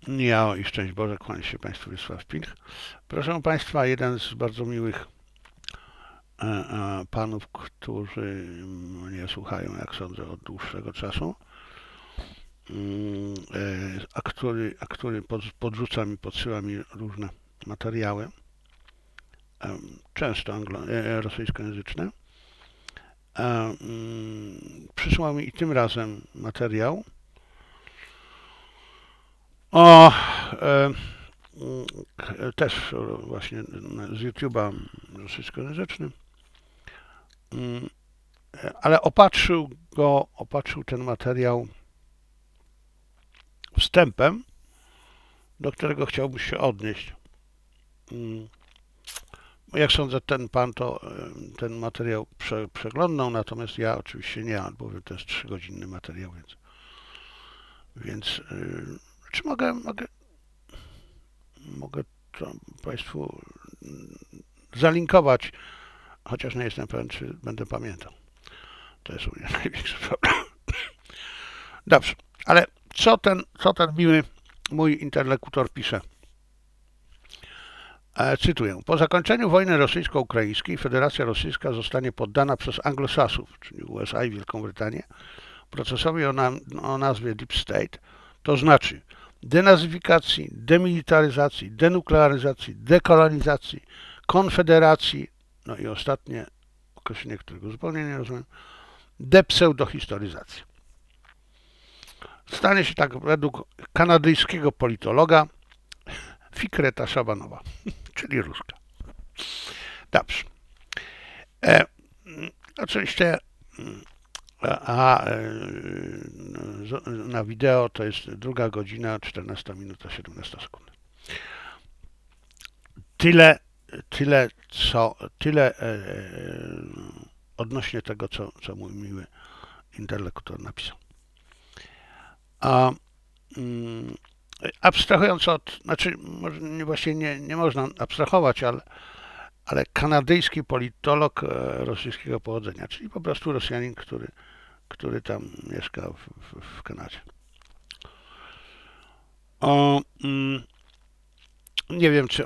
Ja i szczęść Boże, kłaniam się Państwu, Wiesław Pilch. Proszę Państwa, jeden z bardzo miłych panów, którzy mnie słuchają, jak sądzę, od dłuższego czasu, a który podrzuca mi, podsyła mi różne materiały, często rosyjskojęzyczne. Przysłał mi i tym razem materiał o też właśnie z YouTube'a rosyjskojęzycznym, ale opatrzył ten materiał wstępem, do którego chciałbym się odnieść. Jak sądzę, ten pan to ten materiał przeglądał, natomiast ja oczywiście nie, albowiem to jest 3-godzinny materiał, więc czy mogę to Państwu zalinkować, chociaż nie jestem pewien, czy będę pamiętał. To jest u mnie największy problem. Dobrze, ale co ten miły mój interlokutor pisze? Cytuję. Po zakończeniu wojny rosyjsko-ukraińskiej Federacja Rosyjska zostanie poddana przez Anglosasów, czyli USA i Wielką Brytanię, procesowi o nazwie Deep State, to znaczy denazyfikacji, demilitaryzacji, denuklearyzacji, dekolonizacji, konfederacji, no i ostatnie określenie, którego zupełnie nie rozumiem, depseudohistoryzacji. Stanie się tak według kanadyjskiego politologa Fikreta Szabanowa, czyli Ruska. Dobrze. Oczywiście na wideo to jest 2 godzina, 14 minuta, 17 sekund. Tyle odnośnie tego, co mój miły interlokutor napisał. Abstrahując znaczy właśnie nie można abstrahować, ale kanadyjski politolog rosyjskiego pochodzenia, czyli po prostu Rosjanin, który tam mieszka w Kanadzie. Nie wiem, czy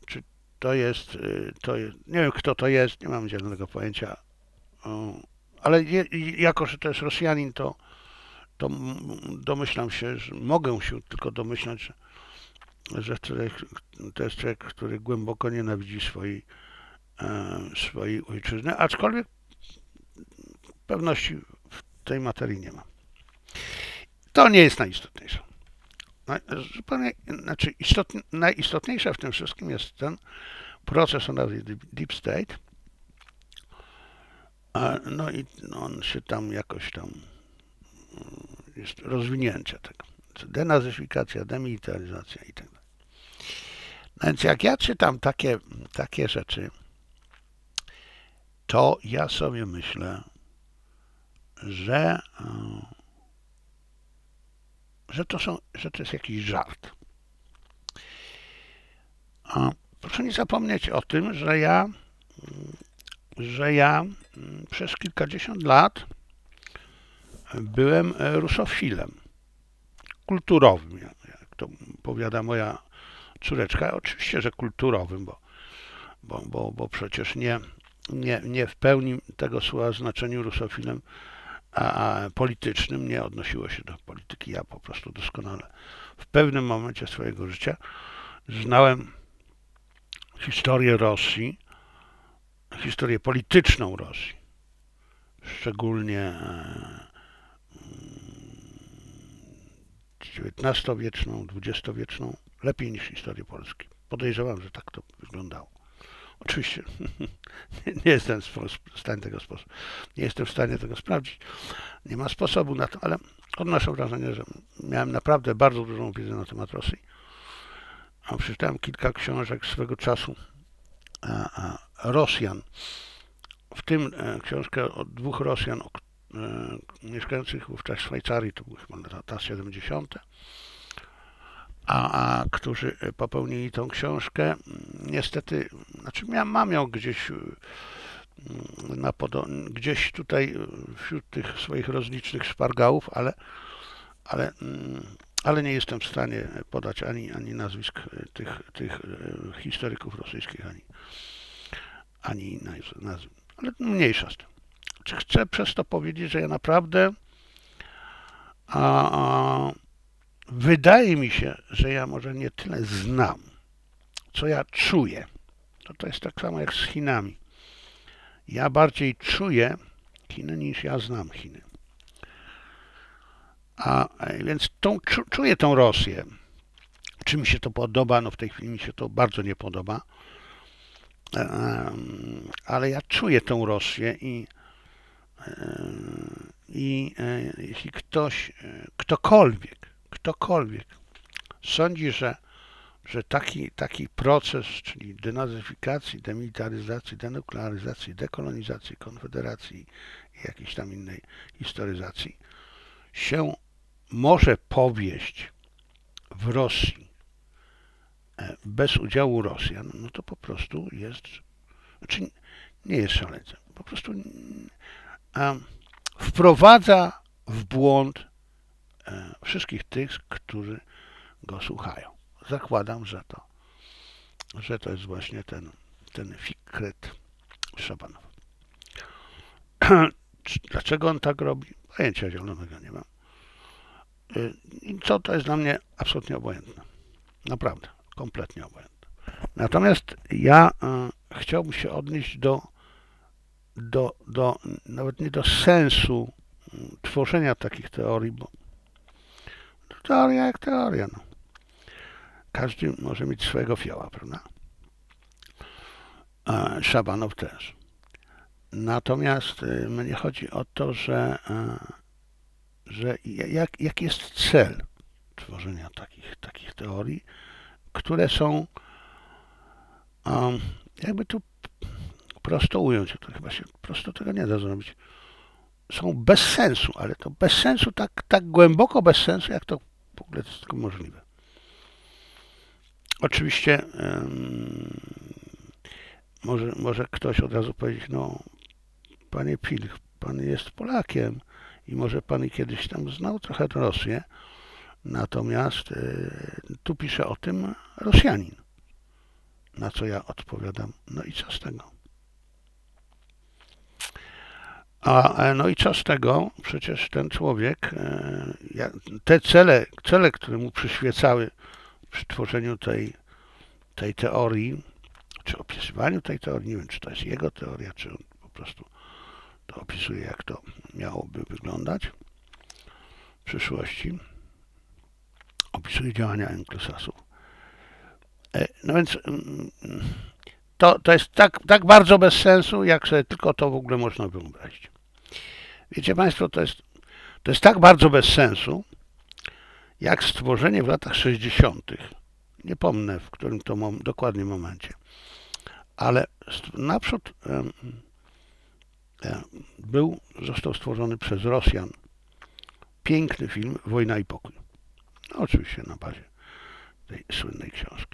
nie wiem, kto to jest, nie mam zielonego pojęcia, ale jako, że to jest Rosjanin, to domyślam się, że mogę się tylko domyślać, że to jest człowiek, który głęboko nienawidzi swojej ojczyzny, aczkolwiek pewności w tej materii nie ma. To nie jest najistotniejsze. Najistotniejsze w tym wszystkim jest ten proces o nazwie Deep State. No i on się tam jakoś tam jest rozwinięcie tego. Denazyfikacja, demilitaryzacja i tak dalej. Więc jak ja czytam takie rzeczy, to ja sobie myślę, że to jest jakiś żart. Proszę nie zapomnieć o tym, że ja przez kilkadziesiąt lat byłem rusofilem kulturowym, jak to powiada moja córeczka. Oczywiście, że kulturowym, bo przecież nie w pełni tego słowa znaczeniu rusofilem, a politycznym nie odnosiło się do polityki. Ja po prostu doskonale w pewnym momencie swojego życia znałem historię Rosji, historię polityczną Rosji, szczególnie XIX-wieczną, XX-wieczną, lepiej niż historię Polski. Podejrzewam, że tak to wyglądało. Oczywiście nie jestem w stanie tego nie jestem w stanie tego sprawdzić. Nie ma sposobu na to, ale odnoszę wrażenie, że miałem naprawdę bardzo dużą wiedzę na temat Rosji. Przeczytałem kilka książek swego czasu Rosjan, w tym książkę o 2 Rosjan mieszkających wówczas w Szwajcarii, to były chyba lata 70., którzy popełnili tą książkę. Niestety, znaczy mam ją gdzieś gdzieś tutaj wśród tych swoich rozlicznych szpargałów, ale ale nie jestem w stanie podać ani nazwisk tych historyków rosyjskich, ani nazw. Ale mniejsza z tym. Czy chcę przez to powiedzieć, że ja naprawdę wydaje mi się, że ja może nie tyle znam, co ja czuję. To jest tak samo jak z Chinami. Ja bardziej czuję Chiny niż ja znam Chiny. Więc czuję tą Rosję. Czy mi się to podoba? No w tej chwili mi się to bardzo nie podoba. Ale ja czuję tą Rosję i jeśli ktokolwiek sądzi, że taki proces, czyli denazyfikacji, demilitaryzacji, denuklearyzacji, dekolonizacji, konfederacji i jakiejś tam innej historyzacji się może powieść w Rosji bez udziału Rosjan, no to po prostu jest, znaczy nie jest szaleńcem, po prostu wprowadza w błąd wszystkich tych, którzy go słuchają. Zakładam, że to jest właśnie ten Fikret Szabanow. Dlaczego on tak robi? Pojęcia zielonego nie mam. I co to jest dla mnie absolutnie obojętne. Naprawdę, kompletnie obojętne. Natomiast ja chciałbym się odnieść nawet nie do sensu tworzenia takich teorii, bo teoria jak teoria, no. Każdy może mieć swojego fioła, prawda? Szabanow też. Natomiast mnie chodzi o to, że jaki jest cel tworzenia takich teorii, które są, jakby tu prosto ująć, to chyba się prosto tego nie da zrobić, są bez sensu, ale to bez sensu, tak głęboko bez sensu, jak to w ogóle jest tylko możliwe. Oczywiście może ktoś od razu powiedzieć, no panie Pilch, pan jest Polakiem i może pan kiedyś tam znał trochę Rosję, natomiast tu pisze o tym Rosjanin. Na co ja odpowiadam, no i co z tego? No i co z tego? Przecież ten człowiek, te cele, które mu przyświecały przy tworzeniu tej teorii, czy opisywaniu tej teorii, nie wiem, czy to jest jego teoria, czy on po prostu to opisuje, jak to miałoby wyglądać w przyszłości. Opisuje działania anglosasów. No więc to jest tak bardzo bez sensu, jak sobie tylko to w ogóle można wyobrazić. Wiecie Państwo, to jest tak bardzo bez sensu, jak stworzenie w latach 60., nie pomnę w którym to dokładnie momencie, ale naprzód został stworzony przez Rosjan piękny film Wojna i pokój. No, oczywiście na bazie tej słynnej książki.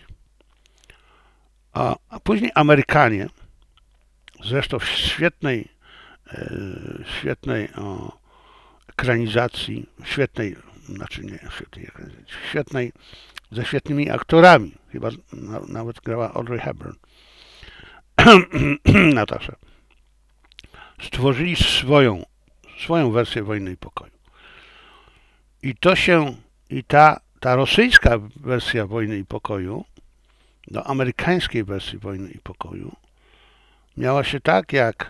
A później Amerykanie, zresztą w świetnej ekranizacji, ze świetnymi aktorami, chyba nawet grała Audrey Hepburn, Natasza, stworzyli swoją wersję Wojny i pokoju. I ta rosyjska wersja Wojny i pokoju do amerykańskiej wersji Wojny i pokoju miała się tak jak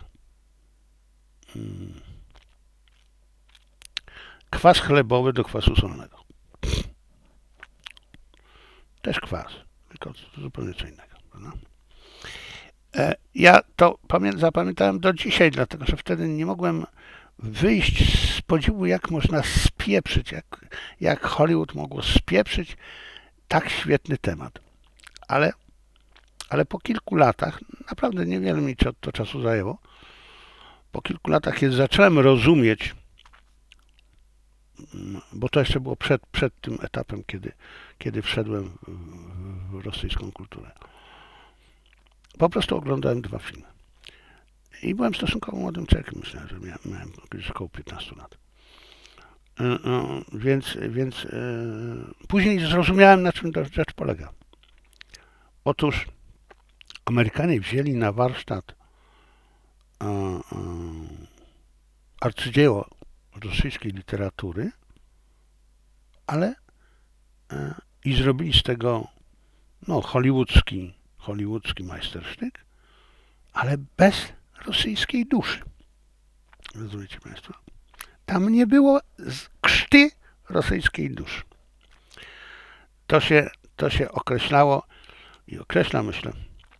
kwas chlebowy do kwasu solnego. Też kwas, tylko zupełnie co innego. Prawda? Ja to zapamiętałem do dzisiaj, dlatego że wtedy nie mogłem wyjść z podziwu, jak można spieprzyć, jak Hollywood mogło spieprzyć tak świetny temat. Ale po kilku latach, naprawdę niewiele mi to czasu zajęło, po kilku latach, kiedy zacząłem rozumieć, bo to jeszcze było przed tym etapem, kiedy wszedłem w rosyjską kulturę. Po prostu oglądałem 2 filmy. I byłem stosunkowo młodym człowiekiem, myślałem, że miałem gdzieś około 15 lat. Więc później zrozumiałem, na czym ta rzecz polega. Otóż Amerykanie wzięli na warsztat arcydzieło rosyjskiej literatury, ale i zrobili z tego hollywoodzki majstersztyk, ale bez rosyjskiej duszy. Rozumiecie Państwo? Tam nie było krzty rosyjskiej duszy. To się określało i określa, myślę,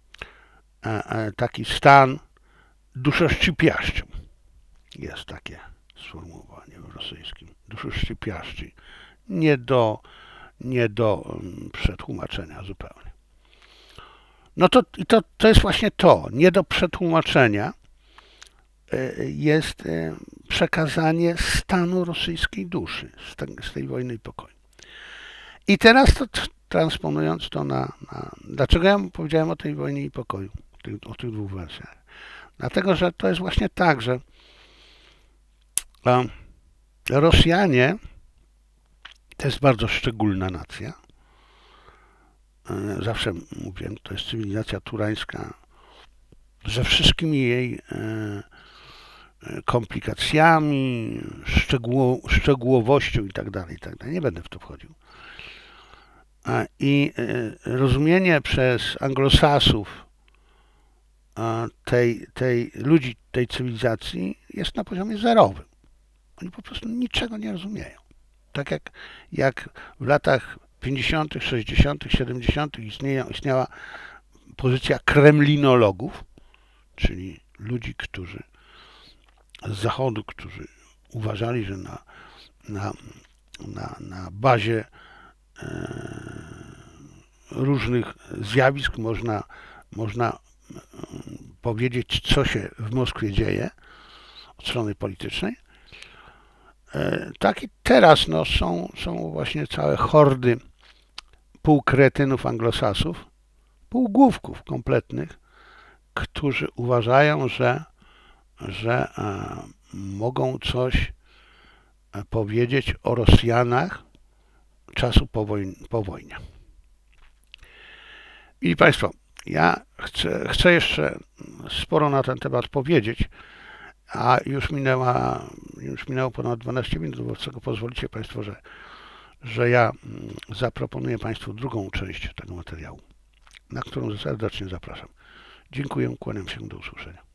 taki stan duszoszczypiaszczy. Jest takie sformułowanie w rosyjskim. Duszoszczypiaszczy. Nie do przetłumaczenia zupełnie. No to jest właśnie to. Nie do przetłumaczenia jest przekazanie stanu rosyjskiej duszy z tej wojny i pokoju. I teraz to transponując to dlaczego ja powiedziałem o tej wojnie i pokoju, o tych dwóch wersjach? Dlatego, że to jest właśnie tak, że Rosjanie to jest bardzo szczególna nacja. Zawsze mówię, to jest cywilizacja turańska ze wszystkimi jej komplikacjami, szczegółowością i tak dalej. Nie będę w to wchodził. I rozumienie przez anglosasów ludzi tej cywilizacji jest na poziomie zerowym. Oni po prostu niczego nie rozumieją. Tak jak w latach 50., 60., 70. istniała pozycja kremlinologów, czyli ludzi, którzy z Zachodu, którzy uważali, że na bazie różnych zjawisk można powiedzieć, co się w Moskwie dzieje od strony politycznej. Tak i teraz są właśnie całe hordy półkretynów anglosasów, półgłówków kompletnych, którzy uważają, że mogą coś powiedzieć o Rosjanach czasu po wojnie. I Państwo, ja chcę jeszcze sporo na ten temat powiedzieć, a już minęło ponad 12 minut, wobec czego pozwolicie Państwo, że ja zaproponuję Państwu drugą część tego materiału, na którą serdecznie zapraszam. Dziękuję, kłaniam się, do usłyszenia.